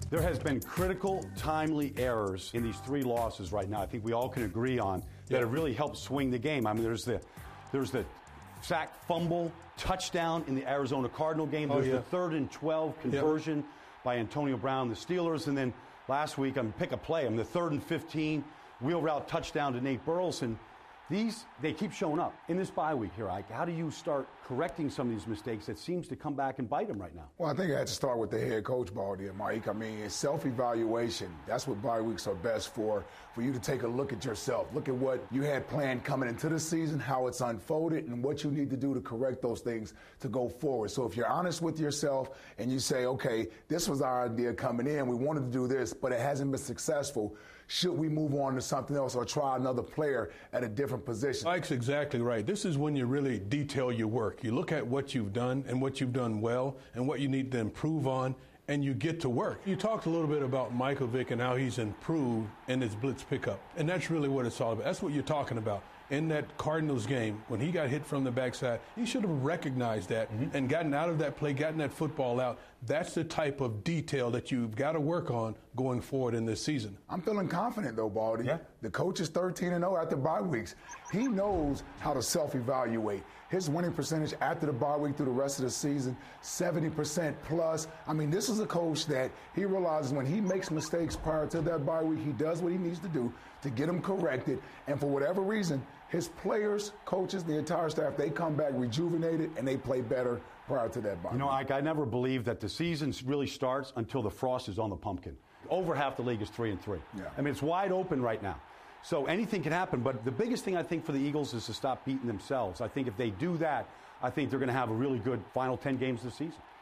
There has been critical, timely errors in these three losses right now. I think we all can agree on that have really helped swing the game. I mean, there's the sack, fumble, touchdown in the Arizona Cardinal game. There's the 3rd and 12 conversion by Antonio Brown, the Steelers. And then last week, pick a play. The 3rd and 15 wheel route touchdown to Nate Burleson. They keep showing up. In this bye week here, Ike, how do you start correcting some of these mistakes that seems to come back and bite them right now? Well, I think I had to start with the head coach, Baldy and Mike. It's self-evaluation. That's what bye weeks are best for you to take a look at yourself. Look at what you had planned coming into the season, how it's unfolded, and what you need to do to correct those things to go forward. So if you're honest with yourself and you say, okay, this was our idea coming in, we wanted to do this, but it hasn't been successful, should we move on to something else or try another player at a different position? Mike's exactly right. This is when you really detail your work. You look at what you've done and what you've done well and what you need to improve on, and you get to work. You talked a little bit about Michael Vick and how he's improved in his blitz pickup, and that's really what it's all about. That's what you're talking about. In that Cardinals game, when he got hit from the backside, he should have recognized that and gotten out of that play, gotten that football out. That's the type of detail that you've got to work on going forward in this season. I'm feeling confident, though, Baldy. Yeah. The coach is 13-0 after bye weeks. He knows how to self-evaluate. His winning percentage after the bye week through the rest of the season, 70% plus. This is a coach that he realizes when he makes mistakes prior to that bye week, he does what he needs to do to get them corrected. And for whatever reason, his players, coaches, the entire staff, they come back rejuvenated and they play better prior to that bye week. Ike, I never believed that the season really starts until the frost is on the pumpkin. Over half the league is 3-3. Yeah. It's wide open right now. So anything can happen, but the biggest thing I think for the Eagles is to stop beating themselves. I think if they do that, I think they're going to have a really good final 10 games this season.